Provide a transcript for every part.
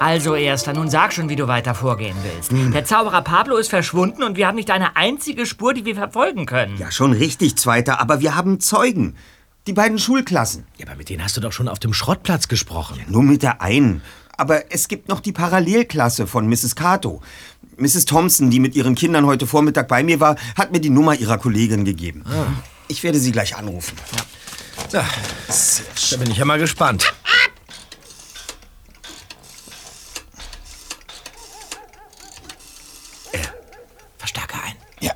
Also, Erster, nun sag schon, wie du weiter vorgehen willst. Der Zauberer Pablo ist verschwunden und wir haben nicht eine einzige Spur, die wir verfolgen können. Ja, schon richtig, Zweiter, aber wir haben Zeugen. Die beiden Schulklassen. Ja, aber mit denen hast du doch schon auf dem Schrottplatz gesprochen. Ja, nur mit der einen. Aber es gibt noch die Parallelklasse von Mrs. Cato. Mrs. Thompson, die mit ihren Kindern heute Vormittag bei mir war, hat mir die Nummer ihrer Kollegin gegeben. Ich werde sie gleich anrufen. Ja. Da bin ich ja mal gespannt. Verstärker ein. Ja.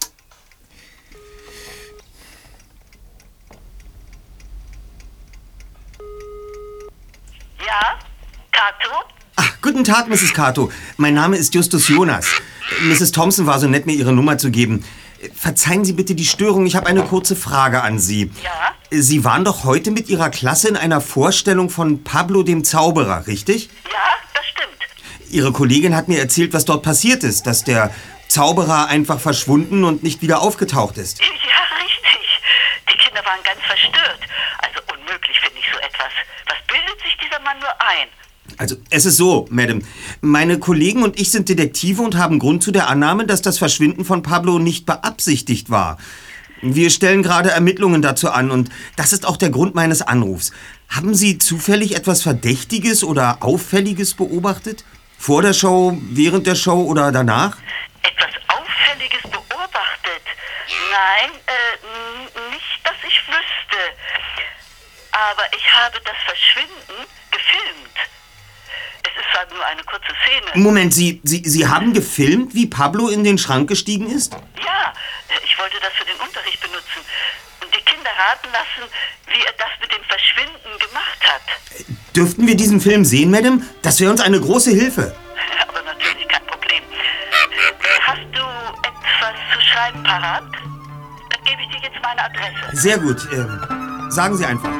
Ja? Cato? Ach, guten Tag, Mrs. Cato. Mein Name ist Justus Jonas. Mrs. Thompson war so nett, mir ihre Nummer zu geben. Verzeihen Sie bitte die Störung, ich habe eine kurze Frage an Sie. Ja? Sie waren doch heute mit Ihrer Klasse in einer Vorstellung von Pablo dem Zauberer, richtig? Ja, das stimmt. Ihre Kollegin hat mir erzählt, was dort passiert ist, dass der Zauberer einfach verschwunden und nicht wieder aufgetaucht ist. Ja, richtig. Die Kinder waren ganz verstört. Also unmöglich finde ich so etwas. Was bildet sich dieser Mann nur ein? Also, es ist so, Madame. Meine Kollegen und ich sind Detektive und haben Grund zu der Annahme, dass das Verschwinden von Pablo nicht beabsichtigt war. Wir stellen gerade Ermittlungen dazu an und das ist auch der Grund meines Anrufs. Haben Sie zufällig etwas Verdächtiges oder Auffälliges beobachtet? Vor der Show, während der Show oder danach? Etwas Auffälliges beobachtet? Nein, nicht, dass ich wüsste. Aber ich habe das Verschwinden gefilmt. Es ist zwar nur eine kurze Szene. Moment, Sie haben gefilmt, wie Pablo in den Schrank gestiegen ist? Ja, ich wollte das für den Unterricht benutzen. Und die Kinder raten lassen, wie er das mit dem Verschwinden gemacht hat. Dürften wir diesen Film sehen, Madame? Das wäre uns eine große Hilfe. Aber natürlich kein Problem. Hast du etwas zu schreiben parat? Dann gebe ich dir jetzt meine Adresse. Sehr gut. Sagen Sie einfach.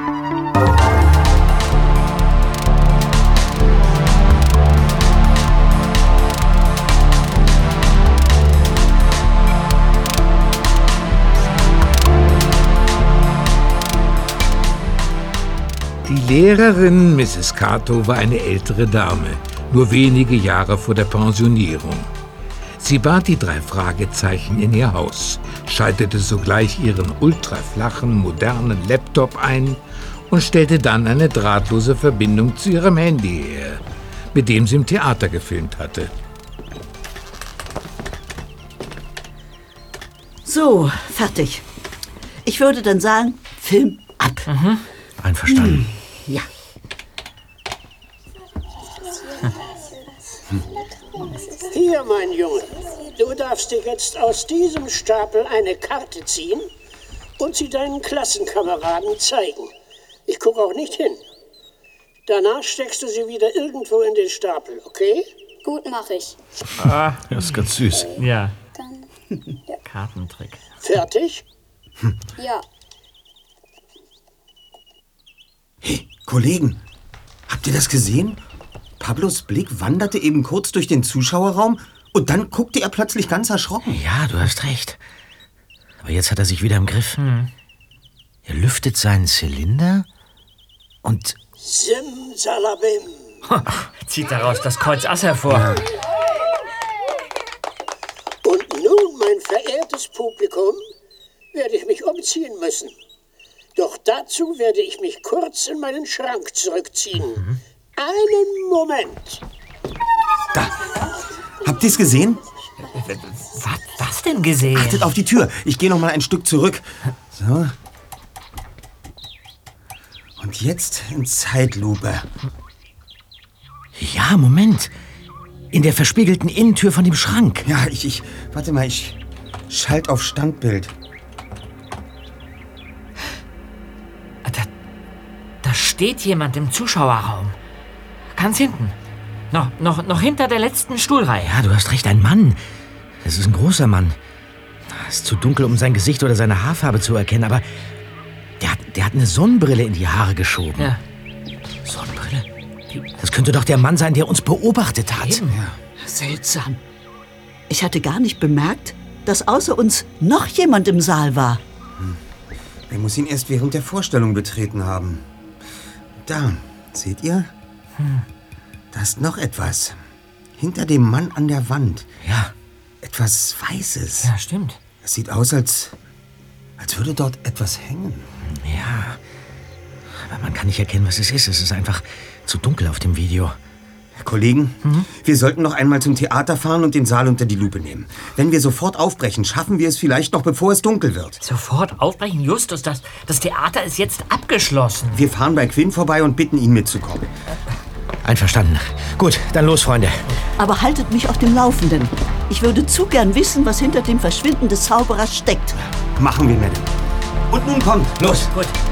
Die Lehrerin Mrs. Cato war eine ältere Dame, nur wenige Jahre vor der Pensionierung. Sie bat die 3 Fragezeichen in ihr Haus, schaltete sogleich ihren ultraflachen, modernen Laptop ein und stellte dann eine drahtlose Verbindung zu ihrem Handy her, mit dem sie im Theater gefilmt hatte. So, fertig. Ich würde dann sagen, Film ab. Einverstanden. Ja. Hier, mein Junge, du darfst dir jetzt aus diesem Stapel eine Karte ziehen und sie deinen Klassenkameraden zeigen. Ich gucke auch nicht hin. Danach steckst du sie wieder irgendwo in den Stapel, okay? Gut, mach ich. Das ist ganz süß. Ja, Dann, Kartentrick. Fertig? ja. Hey, Kollegen, habt ihr das gesehen? Pablos Blick wanderte eben kurz durch den Zuschauerraum und dann guckte er plötzlich ganz erschrocken. Ja, du hast recht. Aber jetzt hat er sich wieder im Griff. Er lüftet seinen Zylinder und... Simsalabim. Zieht daraus das Kreuz Ass hervor. Und nun, mein verehrtes Publikum, werde ich mich umziehen müssen. Doch dazu werde ich mich kurz in meinen Schrank zurückziehen. Einen Moment. Da. Habt ihr's gesehen? Was denn gesehen? Achtet auf die Tür. Ich gehe noch mal ein Stück zurück. So. Und jetzt in Zeitlupe. Ja, Moment. In der verspiegelten Innentür von dem Schrank. Ja, warte mal, ich schalte auf Standbild. Da steht jemand im Zuschauerraum. Ganz hinten. Noch hinter der letzten Stuhlreihe. Ja, du hast recht, ein Mann. Das ist ein großer Mann. Es ist zu dunkel, um sein Gesicht oder seine Haarfarbe zu erkennen, aber der hat eine Sonnenbrille in die Haare geschoben. Ja. Sonnenbrille? Das könnte doch der Mann sein, der uns beobachtet hat. Eben. Ja. Seltsam. Ich hatte gar nicht bemerkt, dass außer uns noch jemand im Saal war. Er muss ihn erst während der Vorstellung betreten haben. Da, seht ihr? Da ist noch etwas. Hinter dem Mann an der Wand. Ja. Etwas Weißes. Ja, stimmt. Es sieht aus, als würde dort etwas hängen. Ja. Aber man kann nicht erkennen, was es ist. Es ist einfach zu dunkel auf dem Video. Kollegen, wir sollten noch einmal zum Theater fahren und den Saal unter die Lupe nehmen. Wenn wir sofort aufbrechen, schaffen wir es vielleicht noch, bevor es dunkel wird. Sofort aufbrechen, Justus. Das Theater ist jetzt abgeschlossen. Wir fahren bei Quinn vorbei und bitten ihn mitzukommen. Einverstanden. Gut, dann los, Freunde. Aber haltet mich auf dem Laufenden. Ich würde zu gern wissen, was hinter dem Verschwinden des Zauberers steckt. Machen wir, Madame. Und nun kommt, los. Gut.